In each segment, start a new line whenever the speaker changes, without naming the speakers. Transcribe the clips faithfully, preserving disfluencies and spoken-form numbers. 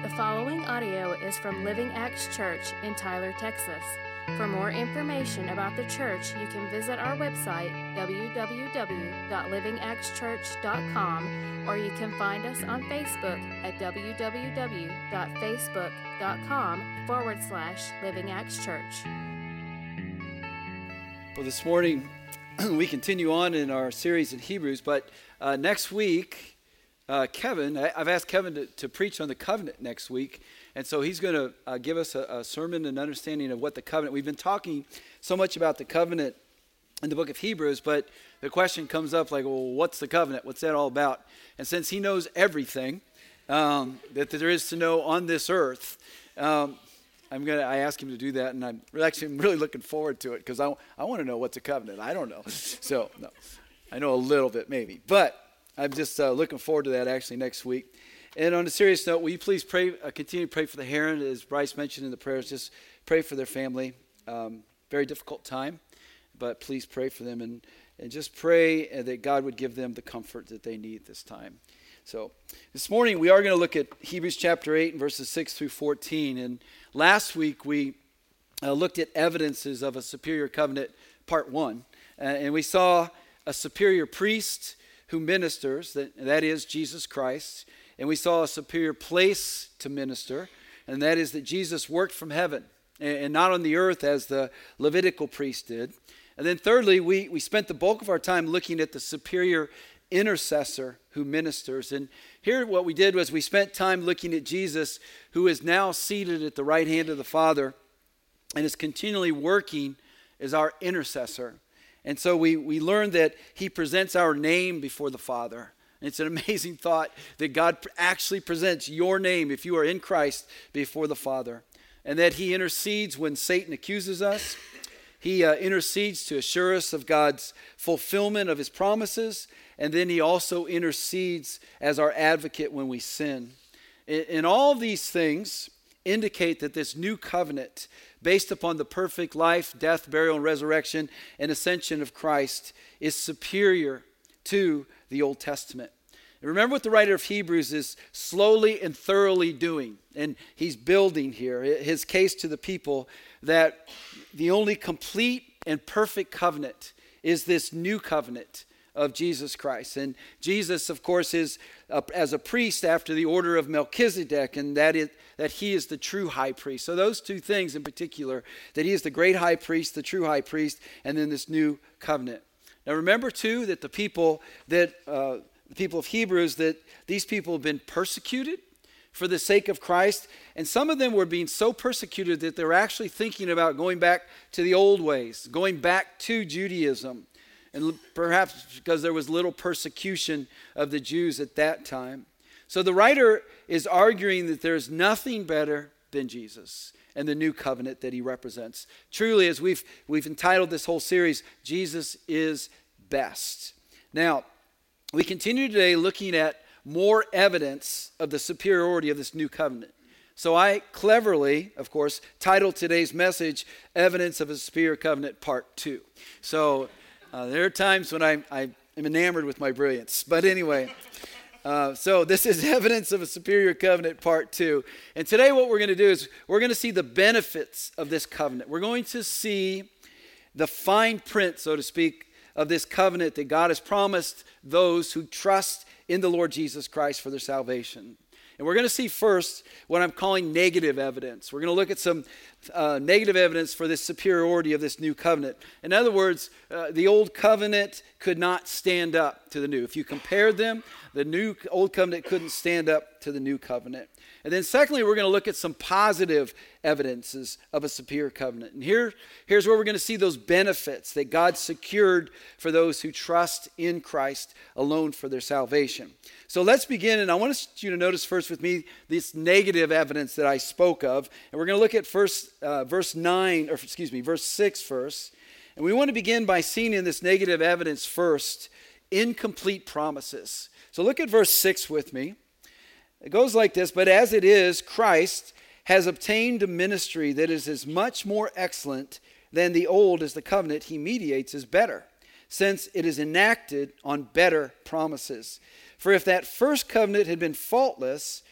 The following audio is from Living Acts Church in Tyler, Texas. For more information about the church, you can visit our website, w w w dot living acts church dot com, or you can find us on Facebook at w w w dot facebook dot com forward slash Living Acts Church.
Well, this morning we continue on in our series in Hebrews, but uh, next week, uh, Kevin, I, I've asked Kevin to, to preach on the covenant next week. And so he's going to uh, give us a, a sermon and understanding of what the covenant. We've been talking so much about the covenant in the book of Hebrews, but the question comes up like, well, what's the covenant? What's that all about? And since he knows everything um, that there is to know on this earth, um, I'm gonna. I asked him to do that, and I'm actually I'm really looking forward to it because I I want to know what's a covenant. I don't know, so no, I know a little bit maybe, but I'm just uh, looking forward to that actually next week. And on a serious note, will you please pray, uh, continue to pray for the Heron, as Bryce mentioned in the prayers, just pray for their family. Um, very difficult time, but please pray for them and, and just pray that God would give them the comfort that they need this time. So this morning we are going to look at Hebrews chapter eight and verses six through fourteen. And last week we uh, looked at evidences of a superior covenant, part one. Uh, and we saw a superior priest who ministers, that, that is Jesus Christ. And we saw a superior place to minister, and that is that Jesus worked from heaven and not on the earth as the Levitical priest did. And then thirdly, we, we spent the bulk of our time looking at the superior intercessor who ministers. And here what we did was we spent time looking at Jesus, who is now seated at the right hand of the Father and is continually working as our intercessor. And so we, we learned that he presents our name before the Father. It's an amazing thought that God actually presents your name, if you are in Christ, before the Father. And that he intercedes when Satan accuses us. He uh, intercedes to assure us of God's fulfillment of his promises. And then he also intercedes as our advocate when we sin. And, and all these things indicate that this new covenant, based upon the perfect life, death, burial, and resurrection, and ascension of Christ, is superior to the Old Testament. And remember what the writer of Hebrews is slowly and thoroughly doing. And he's building here his case to the people that the only complete and perfect covenant is this new covenant of Jesus Christ. And Jesus, of course, is uh, as a priest after the order of Melchizedek, and that is that he is the true high priest. So those two things in particular, that he is the great high priest, the true high priest, and then this new covenant. Now remember too that the people that uh, the people of Hebrews, that these people have been persecuted for the sake of Christ, and some of them were being so persecuted that they were actually thinking about going back to the old ways, going back to Judaism, and perhaps because there was little persecution of the Jews at that time. So the writer is arguing that there's nothing better than Jesus and the new covenant that he represents. Truly, as we've we've entitled this whole series, Jesus is best. Now, we continue today looking at more evidence of the superiority of this new covenant. So I cleverly, of course, titled today's message, Evidence of a Superior Covenant, Part two. So uh, there are times when I, I am enamored with my brilliance. But anyway, uh, so this is Evidence of a Superior Covenant, Part two. And today what we're going to do is we're going to see the benefits of this covenant. We're going to see the fine print, so to speak, of this covenant that God has promised those who trust in the Lord Jesus Christ for their salvation. And we're going to see first what I'm calling negative evidence. We're going to look at some uh, negative evidence for this superiority of this new covenant. In other words, uh, the old covenant could not stand up to the new. If you compared them, the new old covenant couldn't stand up to the new covenant. And then secondly, we're going to look at some positive evidences of a superior covenant. And here, here's where we're going to see those benefits that God secured for those who trust in Christ alone for their salvation. So let's begin, and I want you to notice first with me this negative evidence that I spoke of. And we're going to look at first uh, verse nine, or excuse me, verse six first. And we want to begin by seeing in this negative evidence first, incomplete promises. So look at verse six with me. It goes like this: but as it is, Christ has obtained a ministry that is as much more excellent than the old as the covenant he mediates is better, since it is enacted on better promises. For if that first covenant had been faultless,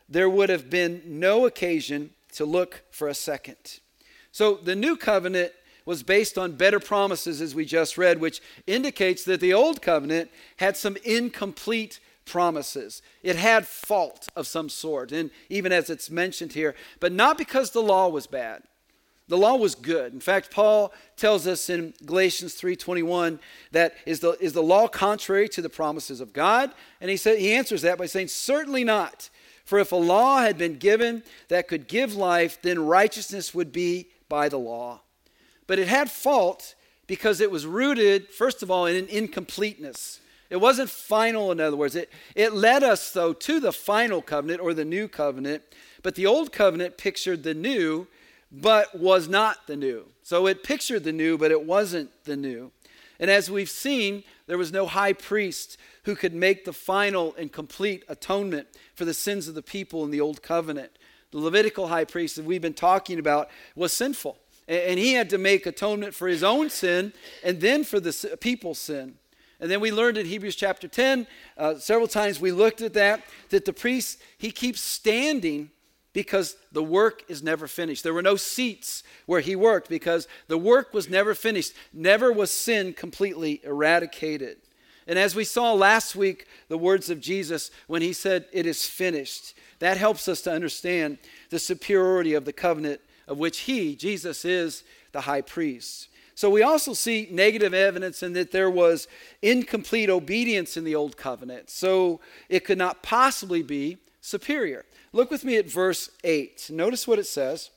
there would have been no occasion to look for a second. So the new covenant was based on better promises, as we just read, which indicates that the old covenant had some incomplete promises. It had fault of some sort, and even as it's mentioned here, but not because the law was bad. The law was good. In fact, Paul tells us in Galatians three twenty-one that is the, is the law contrary to the promises of God? And he said, he answers that by saying, certainly not. For if a law had been given that could give life, then righteousness would be by the law. But it had fault because it was rooted, first of all, in an incompleteness. It wasn't final, in other words. It, it led us, though, to the final covenant or the new covenant. But the old covenant pictured the new, but was not the new. So it pictured the new, but it wasn't the new. And as we've seen, there was no high priest who could make the final and complete atonement for the sins of the people in the old covenant. The Levitical high priest that we've been talking about was sinful. And he had to make atonement for his own sin and then for the people's sin. And then we learned in Hebrews chapter ten, uh, several times we looked at that, that the priest, he keeps standing because the work is never finished. There were no seats where he worked because the work was never finished. Never was sin completely eradicated. And as we saw last week, the words of Jesus when he said, "It is finished," that helps us to understand the superiority of the covenant of which he, Jesus, is the high priest. So we also see negative evidence in that there was incomplete obedience in the old covenant. So it could not possibly be superior. Look with me at verse eight. Notice what it says.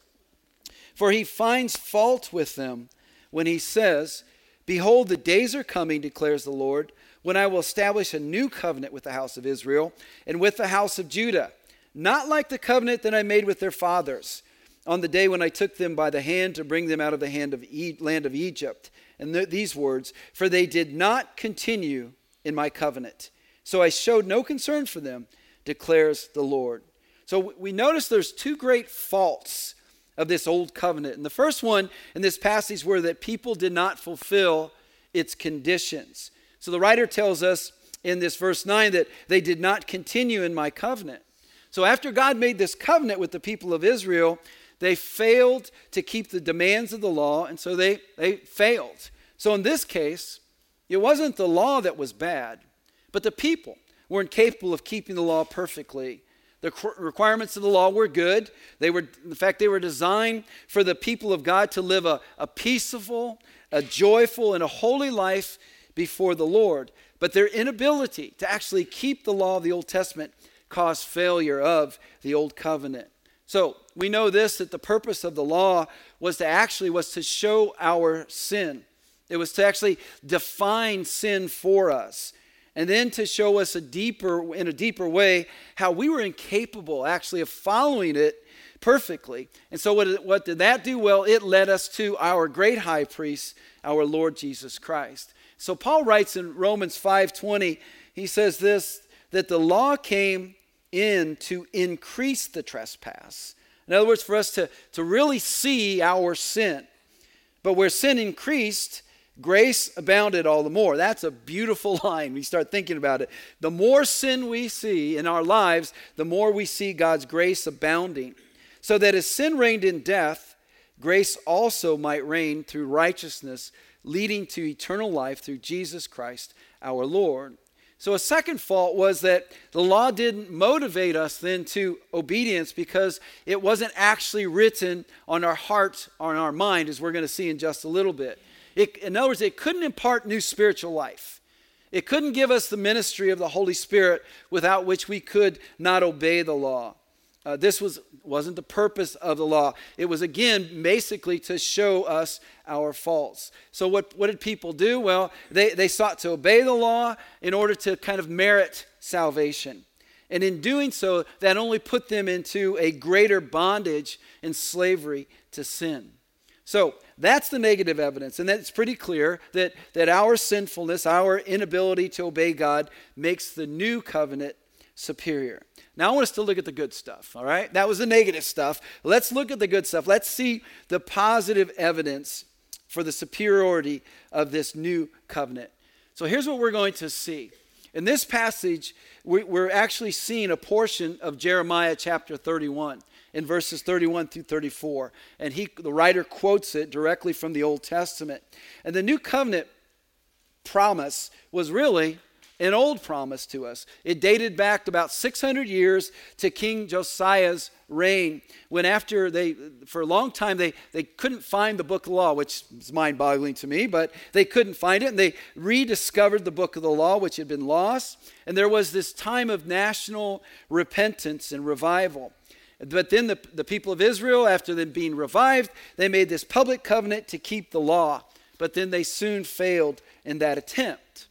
For he finds fault with them when he says, "Behold, the days are coming, declares the Lord, when I will establish a new covenant with the house of Israel and with the house of Judah, not like the covenant that I made with their fathers on the day when I took them by the hand to bring them out of the hand of e- land of Egypt." And th- these words, "For they did not continue in my covenant, so I showed no concern for them, declares the Lord." So we notice there's two great faults of this old covenant. And the first one in this passage were that people did not fulfill its conditions. So the writer tells us in this verse nine that they did not continue in my covenant. So after God made this covenant with the people of Israel, they failed to keep the demands of the law, and so they, they failed. So in this case, it wasn't the law that was bad, but the people were incapable of keeping the law perfectly. The requirements of the law were good. They were, in fact, they were designed for the people of God to live a, a peaceful, a joyful, and a holy life before the Lord. But their inability to actually keep the law of the Old Testament caused failure of the Old Covenant. So we know this, that the purpose of the law was to actually was to show our sin. It was to actually define sin for us. And then to show us a deeper, in a deeper way, how we were incapable actually of following it perfectly. And so what, what did that do? Well, it led us to our great high priest, our Lord Jesus Christ. So Paul writes in Romans five twenty, he says this, that the law came in to increase the trespass. In other words, for us to, to really see our sin. But where sin increased, grace abounded all the more. That's a beautiful line when you start thinking about it. The more sin we see in our lives, the more we see God's grace abounding. So that as sin reigned in death, grace also might reign through righteousness, leading to eternal life through Jesus Christ our Lord. So a second fault was that the law didn't motivate us then to obedience because it wasn't actually written on our heart, on our mind, as we're going to see in just a little bit. It, in other words, it couldn't impart new spiritual life. It couldn't give us the ministry of the Holy Spirit without which we could not obey the law. Uh, this was, wasn't the purpose of the law. It was, again, basically to show us our faults. So what, what did people do? Well, they, they sought to obey the law in order to kind of merit salvation. And in doing so, that only put them into a greater bondage and slavery to sin. So that's the negative evidence, and that's pretty clear that, that our sinfulness, our inability to obey God makes the new covenant superior. Now I want us to look at the good stuff, all right? That was the negative stuff. Let's look at the good stuff. Let's see the positive evidence for the superiority of this new covenant. So here's what we're going to see. In this passage, we're actually seeing a portion of Jeremiah chapter thirty-one in verses thirty-one through thirty-four. And he, the writer quotes it directly from the Old Testament. And the new covenant promise was really an old promise to us. It dated back about six hundred years to King Josiah's reign, when after they, for a long time, they, they couldn't find the book of the law, which is mind-boggling to me, but they couldn't find it, and they rediscovered the book of the law, which had been lost, and there was this time of national repentance and revival. But then the, the people of Israel, after them being revived, they made this public covenant to keep the law, but then they soon failed in that attempt.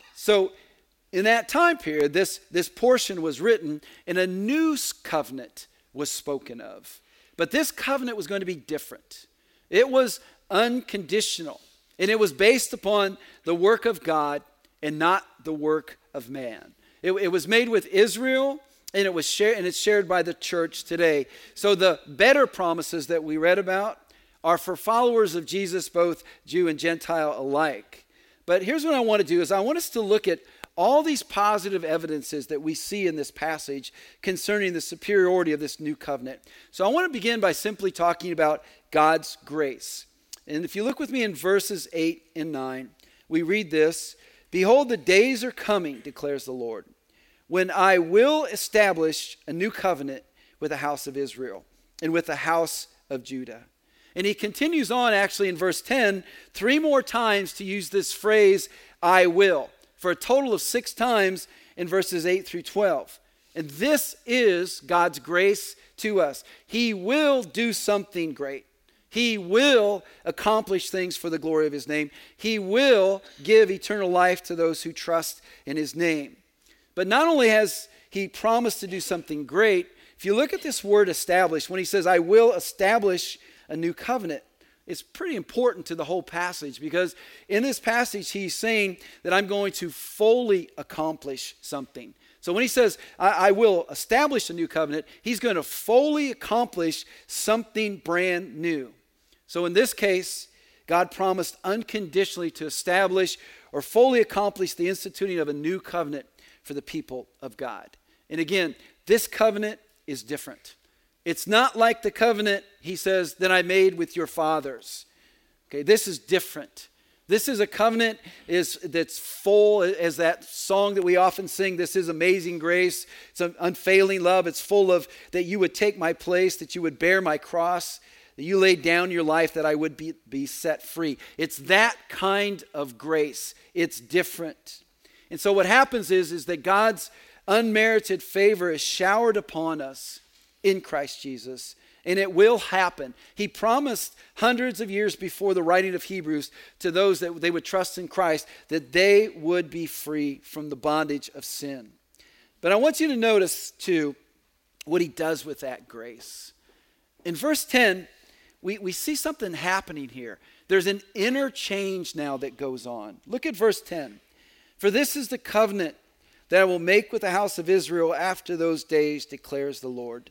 So in that time period, this, this portion was written, and a new covenant was spoken of. But this covenant was going to be different. It was unconditional, and it was based upon the work of God and not the work of man. It, it was made with Israel, and it was shared, and it's shared by the church today. So the better promises that we read about are for followers of Jesus, both Jew and Gentile alike. But here's what I want to do is I want us to look at all these positive evidences that we see in this passage concerning the superiority of this new covenant. So I want to begin by simply talking about God's grace. And if you look with me in verses eight and nine, we read this: "Behold, the days are coming, declares the Lord, when I will establish a new covenant with the house of Israel and with the house of Judah." And he continues on actually in verse ten, three more times to use this phrase, "I will," for a total of six times in verses eight through twelve. And this is God's grace to us. He will do something great. He will accomplish things for the glory of his name. He will give eternal life to those who trust in his name. But not only has he promised to do something great, if you look at this word "establish," when he says, "I will establish a new covenant," it's pretty important to the whole passage, because in this passage he's saying that I'm going to fully accomplish something. So when he says I, I will establish a new covenant, he's going to fully accomplish something brand new. So in this case, God promised unconditionally to establish or fully accomplish the instituting of a new covenant for the people of God. And again, this covenant is different. It's not like the covenant, he says, that I made with your fathers. Okay, this is different. This is a covenant is that's full, as that song that we often sing, "This is amazing grace." It's an unfailing love. It's full of that you would take my place, that you would bear my cross, that you laid down your life, that I would be, be set free. It's that kind of grace. It's different. And so what happens is, is that God's unmerited favor is showered upon us in Christ Jesus, and it will happen. He promised hundreds of years before the writing of Hebrews to those that they would trust in Christ that they would be free from the bondage of sin. But I want you to notice too what he does with that grace. In verse ten, we, we see something happening here. There's an interchange now that goes on. Look at verse ten. "For this is the covenant that I will make with the house of Israel after those days, declares the Lord.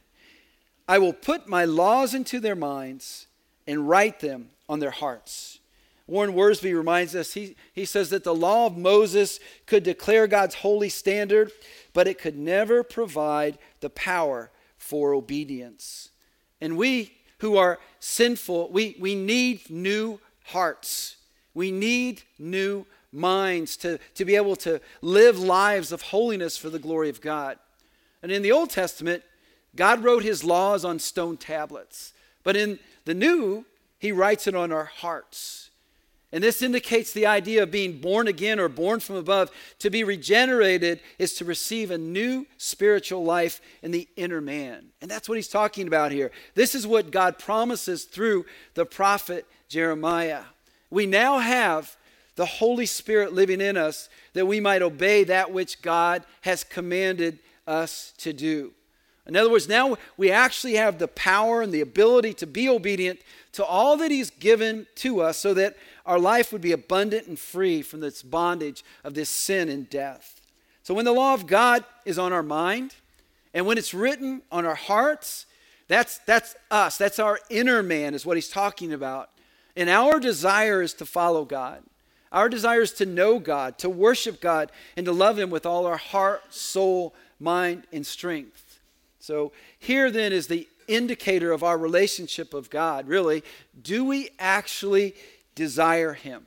I will put my laws into their minds and write them on their hearts." Warren Wiersbe reminds us, he, he says that the law of Moses could declare God's holy standard, but it could never provide the power for obedience. And we who are sinful, we, we need new hearts. We need new minds to, to be able to live lives of holiness for the glory of God. And in the Old Testament, God wrote his laws on stone tablets. But in the New, he writes it on our hearts. And this indicates the idea of being born again or born from above. To be regenerated is to receive a new spiritual life in the inner man. And that's what he's talking about here. This is what God promises through the prophet Jeremiah. We now have the Holy Spirit living in us that we might obey that which God has commanded us to do. In other words, now we actually have the power and the ability to be obedient to all that he's given to us so that our life would be abundant and free from this bondage of this sin and death. So when the law of God is on our mind and when it's written on our hearts, that's, that's us. That's our inner man is what he's talking about. And our desire is to follow God. Our desire is to know God, to worship God, and to love Him with all our heart, soul, mind, and strength. So here then is the indicator of our relationship of God, really. Do we actually desire Him?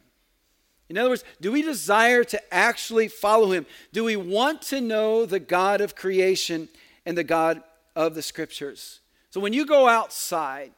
In other words, do we desire to actually follow Him? Do we want to know the God of creation and the God of the Scriptures? So when you go outside,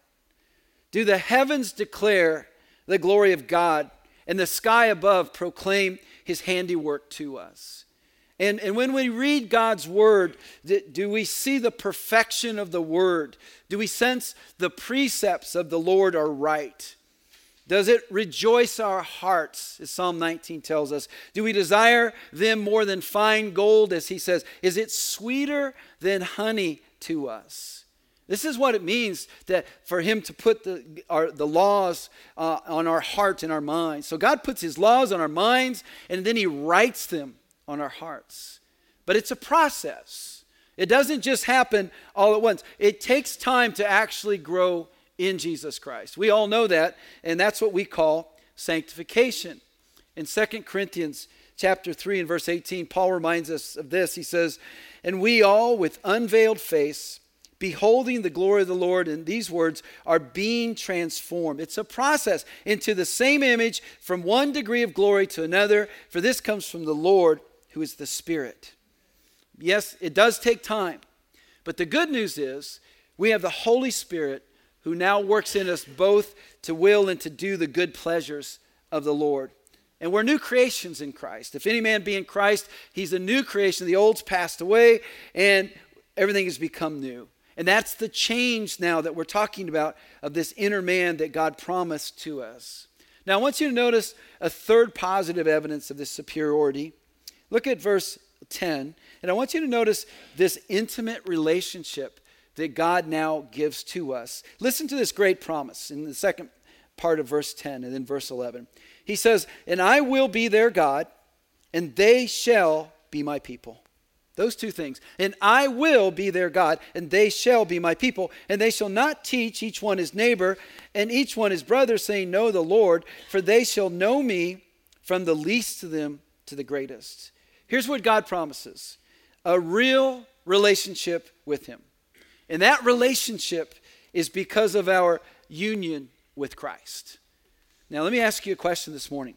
do the heavens declare the glory of God and the sky above proclaim His handiwork to us? And, and when we read God's Word, do we see the perfection of the Word? Do we sense the precepts of the Lord are right? Does it rejoice our hearts, as Psalm nineteen tells us? Do we desire them more than fine gold, as he says? Is it sweeter than honey to us? This is what it means that for Him to put the, our, the laws uh, on our heart and our minds. So God puts His laws on our minds, and then He writes them on our hearts. But it's a process. It doesn't just happen all at once. It takes time to actually grow in Jesus Christ. We all know that, and that's what we call sanctification. In Second Corinthians chapter three and verse eighteen, Paul reminds us of this. He says, "And we all with unveiled face, beholding the glory of the Lord," and these words, "are being transformed." It's a process into the same image from one degree of glory to another, for this comes from the Lord, who is the Spirit. Yes, it does take time, but the good news is we have the Holy Spirit who now works in us both to will and to do the good pleasures of the Lord. And we're new creations in Christ. If any man be in Christ, he's a new creation. The old's passed away and everything has become new. And that's the change now that we're talking about of this inner man that God promised to us. Now I want you to notice a third positive evidence of this superiority. Look at verse ten. And I want you to notice this intimate relationship that God now gives to us. Listen to this great promise in the second part of verse ten and then verse eleven. He says, "And I will be their God, and they shall be my people." Those two things. "And I will be their God, and they shall be my people. And they shall not teach each one his neighbor, and each one his brother, saying, Know the Lord, for they shall know me from the least of them to the greatest." Here's what God promises: a real relationship with Him. And that relationship is because of our union with Christ. Now, let me ask you a question this morning.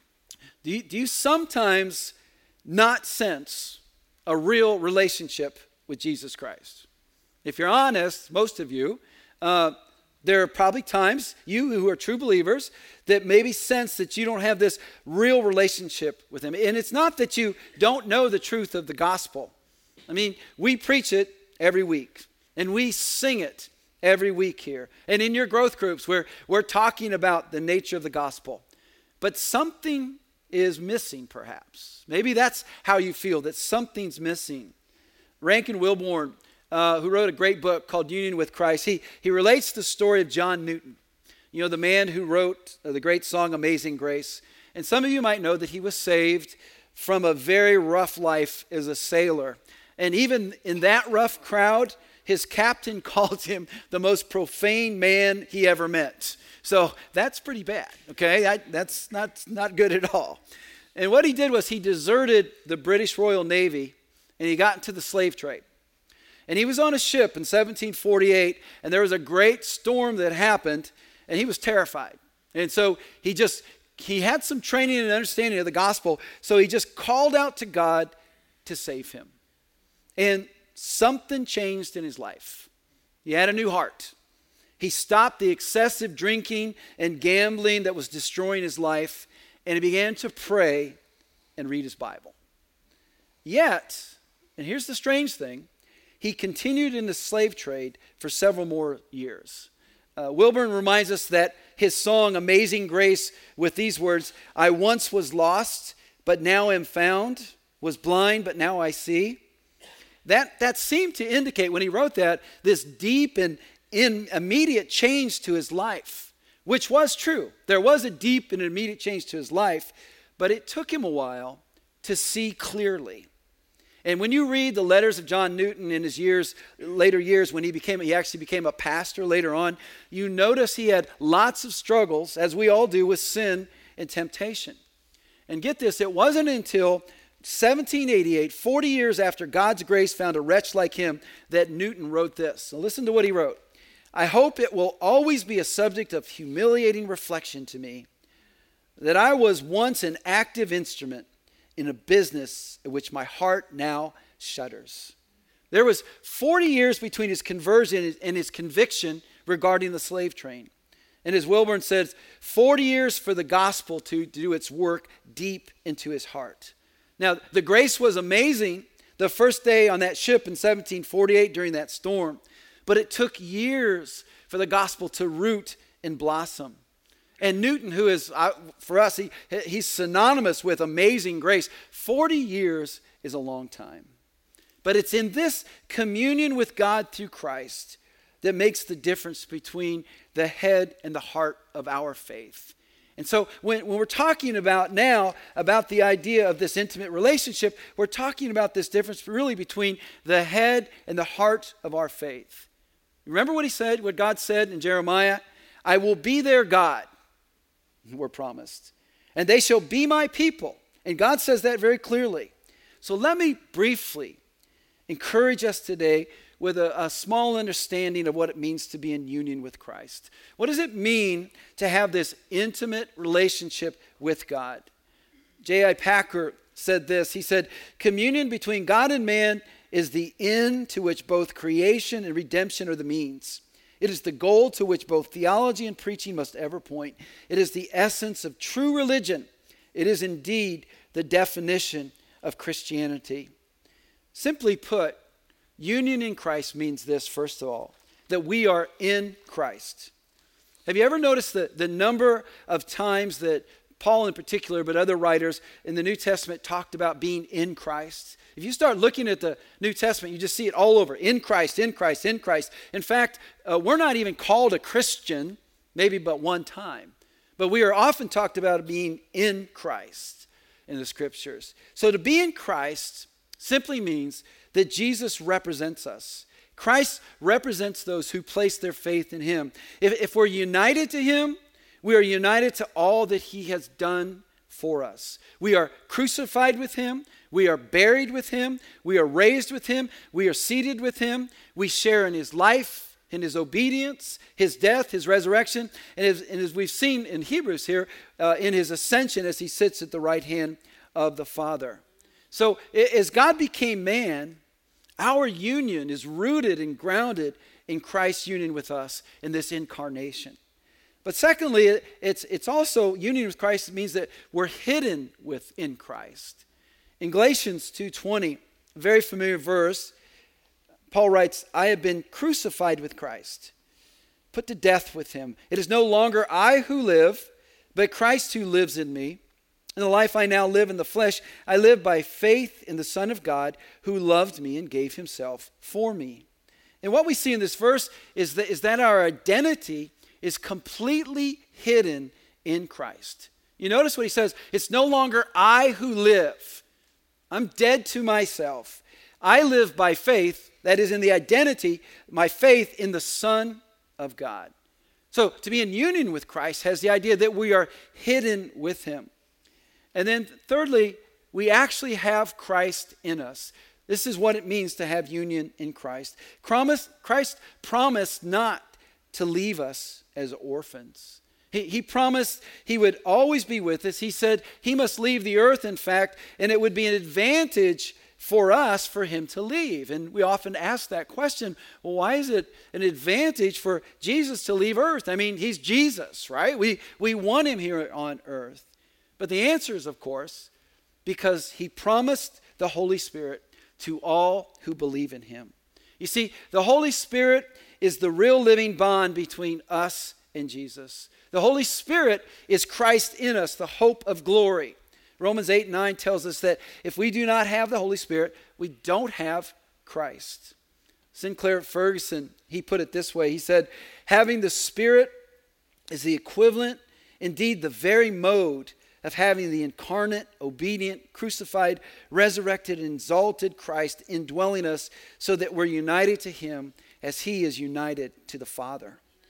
Do you, do you sometimes not sense a real relationship with Jesus Christ? If you're honest, most of you, uh, there are probably times, you who are true believers, that maybe sense that you don't have this real relationship with Him. And it's not that you don't know the truth of the gospel. I mean, we preach it every week. And we sing it every week here. And in your growth groups, we're, we're talking about the nature of the gospel. But something is missing, perhaps. Maybe that's how you feel, that something's missing. Rankin Wilbourne, uh, who wrote a great book called Union with Christ, he, he relates the story of John Newton. You know, the man who wrote uh, the great song Amazing Grace. And some of you might know that he was saved from a very rough life as a sailor. And even in that rough crowd, his captain called him the most profane man he ever met. So that's pretty bad, okay? I, that's not, not good at all. And what he did was he deserted the British Royal Navy and he got into the slave trade. And he was on a ship in seventeen forty-eight, and there was a great storm that happened, and he was terrified. And so he just, he had some training and understanding of the gospel, so he just called out to God to save him. And something changed in his life. He had a new heart. He stopped the excessive drinking and gambling that was destroying his life, and he began to pray and read his Bible. Yet, and here's the strange thing, he continued in the slave trade for several more years. Uh, Wilburn reminds us that his song, Amazing Grace, with these words, "I once was lost, but now am found, was blind, but now I see." That, that seemed to indicate, when he wrote that, this deep and in immediate change to his life, which was true. There was a deep and immediate change to his life, but it took him a while to see clearly. And when you read the letters of John Newton in his years, later years, when he became, he actually became a pastor later on, you notice he had lots of struggles, as we all do, with sin and temptation. And get this, it wasn't until seventeen eighty-eight, forty years after God's grace found a wretch like him, that Newton wrote this. So listen to what he wrote. I hope it will always be a subject of humiliating reflection to me that I was once an active instrument in a business at which my heart now shudders. There was forty years between his conversion and his conviction regarding the slave train. And as Wilburn says, forty years for the gospel to, to do its work deep into his heart. Now, the grace was amazing the first day on that ship in seventeen forty-eight during that storm. But it took years for the gospel to root and blossom. And Newton, who is, uh, for us, he, he's synonymous with amazing grace. forty years is a long time. But it's in this communion with God through Christ that makes the difference between the head and the heart of our faith. And so when, when we're talking about now, about the idea of this intimate relationship, we're talking about this difference really between the head and the heart of our faith. Remember what he said, what God said in Jeremiah? I will be their God, we're promised. And they shall be my people. And God says that very clearly. So let me briefly encourage us today with a, a small understanding of what it means to be in union with Christ. What does it mean to have this intimate relationship with God? J I Packer said this. He said, communion between God and man is the end to which both creation and redemption are the means. It is the goal to which both theology and preaching must ever point. It is the essence of true religion. It is indeed the definition of Christianity. Simply put, union in Christ means this, first of all, that we are in Christ. Have you ever noticed the, the number of times that Paul in particular, but other writers in the New Testament talked about being in Christ? If you start looking at the New Testament, you just see it all over. In Christ, in Christ, in Christ. In fact, uh, we're not even called a Christian, maybe but one time. But we are often talked about being in Christ in the Scriptures. So to be in Christ simply means that Jesus represents us. Christ represents those who place their faith in him. If, if we're united to him, we are united to all that he has done for us. We are crucified with him. We are buried with him. We are raised with him. We are seated with him. We share in his life, in his obedience, his death, his resurrection, and as, and as we've seen in Hebrews here, uh, in his ascension as he sits at the right hand of the Father. So as God became man, our union is rooted and grounded in Christ's union with us in this incarnation. But secondly, it's, it's also union with Christ means that we're hidden within Christ. In Galatians two twenty, a very familiar verse, Paul writes, I have been crucified with Christ, put to death with him. It is no longer I who live, but Christ who lives in me. In the life I now live in the flesh, I live by faith in the Son of God who loved me and gave himself for me. And what we see in this verse is that, is that our identity is completely hidden in Christ. You notice what he says, it's no longer I who live. I'm dead to myself. I live by faith, that is in the identity, my faith in the Son of God. So to be in union with Christ has the idea that we are hidden with him. And then thirdly, we actually have Christ in us. This is what it means to have union in Christ. Christ promised not to leave us as orphans. He, he promised he would always be with us. He said he must leave the earth, in fact, and it would be an advantage for us for him to leave. And we often ask that question, well, why is it an advantage for Jesus to leave earth? I mean, he's Jesus, right? We, we want him here on earth. But the answer is, of course, because he promised the Holy Spirit to all who believe in him. You see, the Holy Spirit is the real living bond between us and Jesus. The Holy Spirit is Christ in us, the hope of glory. Romans eight nine tells us that if we do not have the Holy Spirit, we don't have Christ. Sinclair Ferguson, he put it this way. He said, having the Spirit is the equivalent, indeed the very mode of having the incarnate, obedient, crucified, resurrected, and exalted Christ indwelling us so that we're united to him as he is united to the Father.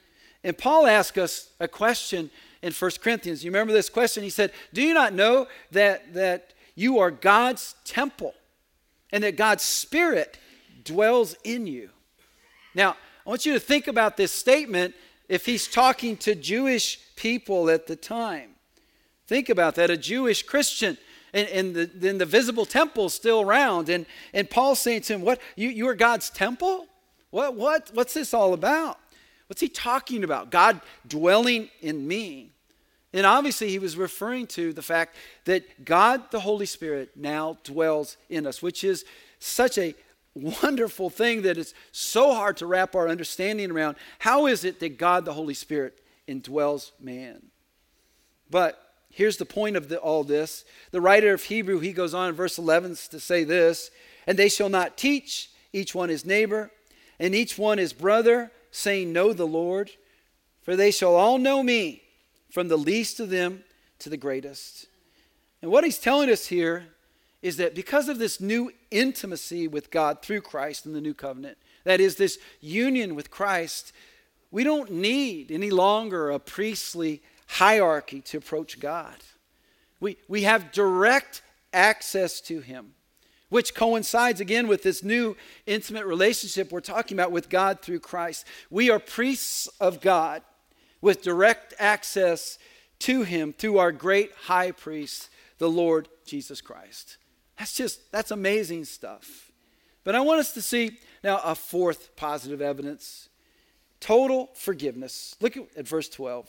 And Paul asked us a question in First Corinthians. You remember this question? He said, do you not know that, that you are God's temple and that God's Spirit dwells in you? Now, I want you to think about this statement if he's talking to Jewish people at the time. Think about that, a Jewish Christian, and, and the, then the visible temple is still around. And, and Paul's saying to him, what, you, you are God's temple? What, what, what's this all about? What's he talking about? God dwelling in me. And obviously he was referring to the fact that God, the Holy Spirit, now dwells in us, which is such a wonderful thing that it's so hard to wrap our understanding around. How is it that God, the Holy Spirit, indwells man? But here's the point of the, all this. The writer of Hebrew, he goes on in verse eleven to say this, and they shall not teach each one his neighbor, and each one his brother, saying, know the Lord, for they shall all know me, from the least of them to the greatest. And what he's telling us here is that because of this new intimacy with God through Christ in the new covenant, that is this union with Christ, we don't need any longer a priestly hierarchy to approach God. We, we have direct access to him, which coincides again with this new intimate relationship we're talking about with God through Christ. We are priests of God with direct access to him through our great high priest, the Lord Jesus Christ. That's just, that's amazing stuff. But I want us to see now a fourth positive evidence. Total forgiveness. Look at, at verse twelve.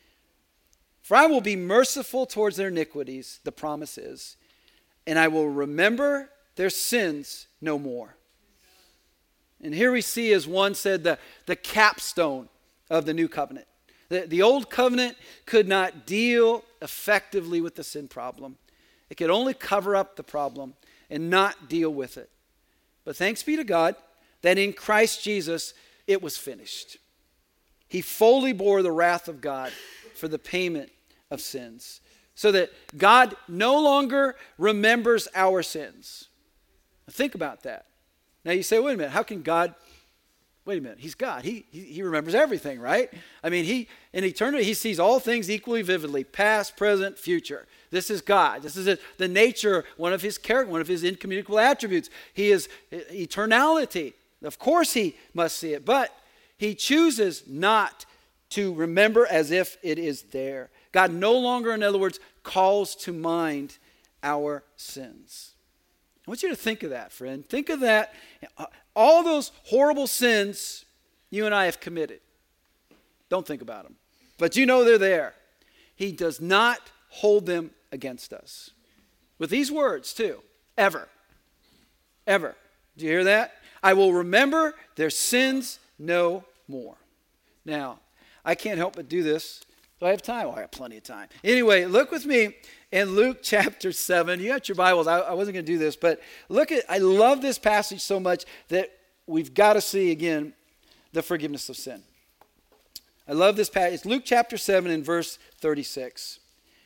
For I will be merciful towards their iniquities, the promise is, and I will remember their sins no more. And here we see, as one said, the, the capstone of the new covenant. The, the old covenant could not deal effectively with the sin problem. It could only cover up the problem and not deal with it. But thanks be to God that in Christ Jesus it was finished. He fully bore the wrath of God for the payment of sins, so that God no longer remembers our sins. Now think about that. Now you say, wait a minute, how can God, wait a minute, he's God. He, he, he remembers everything, right? I mean, he in eternity, he sees all things equally vividly, past, present, future. This is God. This is the nature, one of his character, one of his incommunicable attributes. He is eternality. Of course he must see it, but he chooses not to remember as if it is there. God no longer, in other words, calls to mind our sins. I want you to think of that, friend. Think of that. All those horrible sins you and I have committed. Don't think about them. But you know they're there. He does not hold them against us. With these words, too. Ever. Ever. Do you hear that? I will remember their sins no more. Now, I can't help but do this. Do I have time? Oh, I have plenty of time. Anyway, look with me in Luke chapter seven. You got your Bibles. I, I wasn't going to do this, but look at, I love this passage so much that we've got to see again the forgiveness of sin. I love this passage. It's Luke chapter seven and verse thirty-six.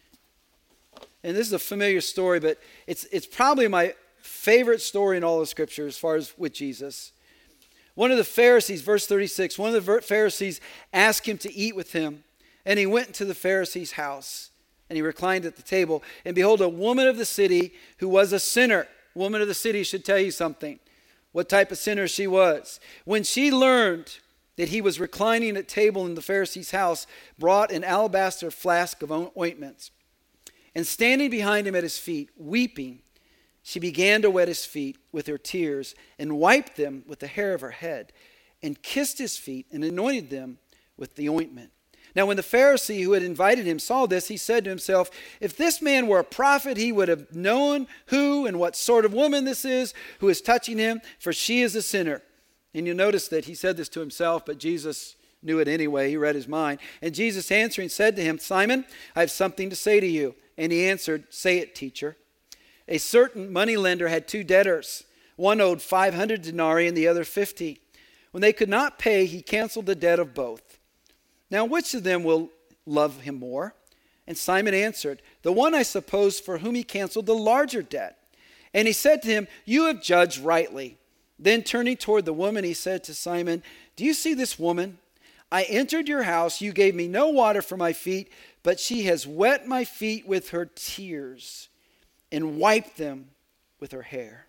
And this is a familiar story, but it's it's probably my favorite story in all of Scripture as far as with Jesus. One of the Pharisees, verse thirty-six, one of the Pharisees asked him to eat with him, and he went into the Pharisee's house, and he reclined at the table. And behold, a woman of the city who was a sinner. Woman of the city should tell you something, what type of sinner she was. When she learned that he was reclining at table in the Pharisee's house, brought an alabaster flask of ointments. And standing behind him at his feet, weeping, she began to wet his feet with her tears and wiped them with the hair of her head and kissed his feet and anointed them with the ointment. Now when the Pharisee who had invited him saw this, he said to himself, if this man were a prophet, he would have known who and what sort of woman this is who is touching him, for she is a sinner. And you'll notice that he said this to himself, but Jesus knew it anyway. He read his mind. And Jesus answering said to him, Simon, I have something to say to you. And he answered, say it, teacher. A certain moneylender had two debtors. One owed five hundred denarii and the other fifty. When they could not pay, he canceled the debt of both. Now which of them will love him more? And Simon answered, the one, I suppose, for whom he canceled the larger debt. And he said to him, you have judged rightly. Then turning toward the woman, he said to Simon, do you see this woman? I entered your house. You gave me no water for my feet, but she has wet my feet with her tears and wiped them with her hair.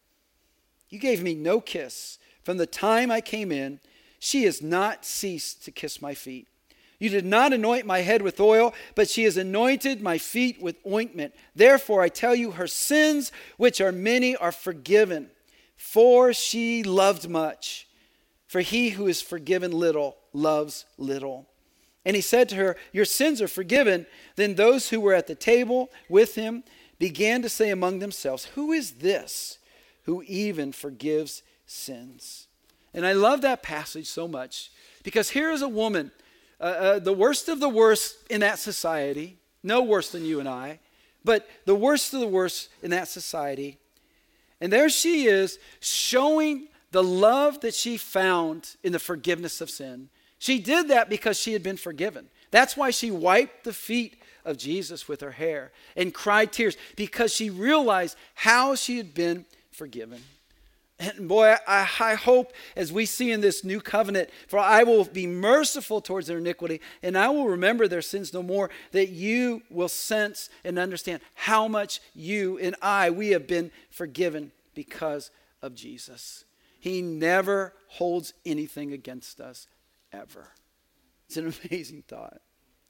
You gave me no kiss. From the time I came in, she has not ceased to kiss my feet. You did not anoint my head with oil, but she has anointed my feet with ointment. Therefore, I tell you, her sins, which are many, are forgiven, for she loved much. For he who is forgiven little loves little. And he said to her, your sins are forgiven. Then those who were at the table with him began to say among themselves, who is this who even forgives sins? And I love that passage so much, because here is a woman, uh, uh, the worst of the worst in that society, no worse than you and I, but the worst of the worst in that society. And there she is, showing the love that she found in the forgiveness of sin. She did that because she had been forgiven. That's why she wiped the feet of Jesus with her hair and cried tears, because she realized how she had been forgiven. And boy, I, I hope as we see in this new covenant, for I will be merciful towards their iniquity, and I will remember their sins no more, that you will sense and understand how much you and I, we have been forgiven because of Jesus. He never holds anything against us, ever. It's an amazing thought.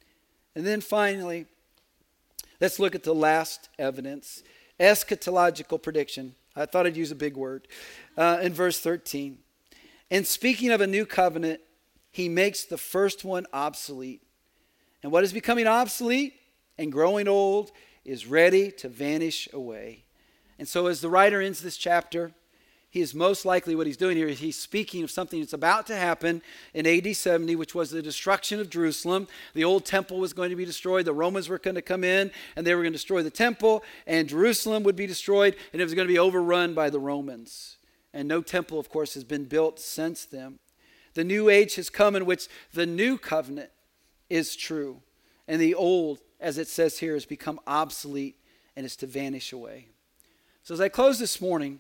And then finally, let's look at the last evidence, eschatological prediction. I thought I'd use a big word. Uh, in verse thirteen. And speaking of a new covenant, he makes the first one obsolete. And what is becoming obsolete and growing old is ready to vanish away. And so as the writer ends this chapter, he is most likely, what he's doing here is he's speaking of something that's about to happen in A D seventy, which was the destruction of Jerusalem. The old temple was going to be destroyed. The Romans were going to come in and they were going to destroy the temple, and Jerusalem would be destroyed, and it was going to be overrun by the Romans. And no temple, of course, has been built since then. The new age has come in which the new covenant is true, and the old, as it says here, has become obsolete and is to vanish away. So as I close this morning,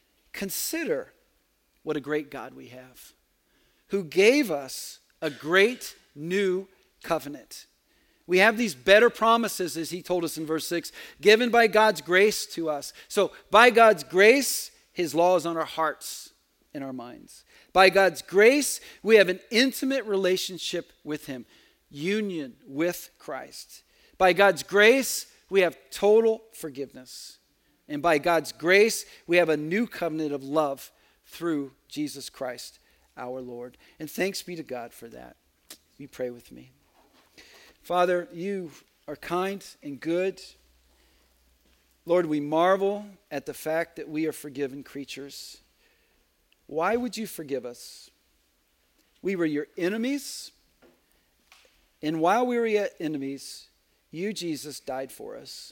consider what a great God we have, who gave us a great new covenant. We have these better promises, as he told us in verse six, given by God's grace to us. So by God's grace, his law is on our hearts and our minds. By God's grace, we have an intimate relationship with him, union with Christ. By God's grace, we have total forgiveness. And by God's grace, we have a new covenant of love through Jesus Christ, our Lord. And thanks be to God for that. You pray with me. Father, you are kind and good. Lord, we marvel at the fact that we are forgiven creatures. Why would you forgive us? We were your enemies. And while we were yet enemies, you, Jesus, died for us.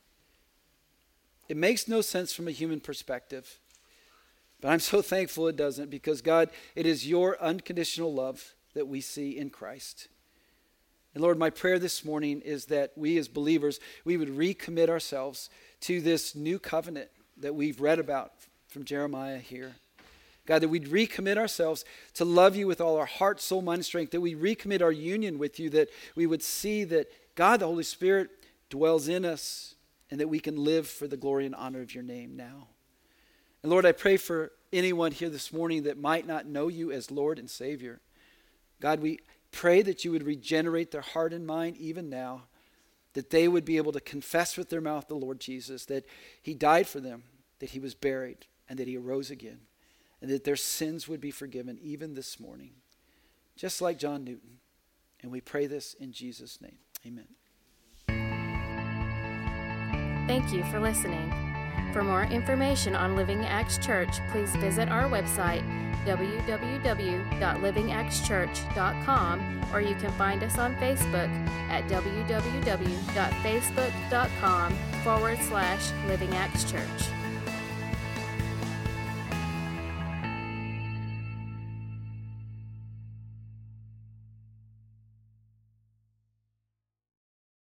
It makes no sense from a human perspective, but I'm so thankful it doesn't, because God, it is your unconditional love that we see in Christ. And Lord, my prayer this morning is that we as believers, we would recommit ourselves to this new covenant that we've read about from Jeremiah here. God, that we'd recommit ourselves to love you with all our heart, soul, mind, and strength, that we recommit our union with you, that we would see that God, the Holy Spirit, dwells in us, and that we can live for the glory and honor of your name now. And Lord, I pray for anyone here this morning that might not know you as Lord and Savior. God, we pray that you would regenerate their heart and mind even now, that they would be able to confess with their mouth the Lord Jesus, that he died for them, that he was buried, and that he arose again, and that their sins would be forgiven even this morning, just like John Newton. And we pray this in Jesus' name. Amen.
Thank you for listening. For more information on Living Acts Church, please visit our website, w w w dot living acts church dot com, or you can find us on Facebook at w w w dot facebook dot com forward slash Living Acts Church.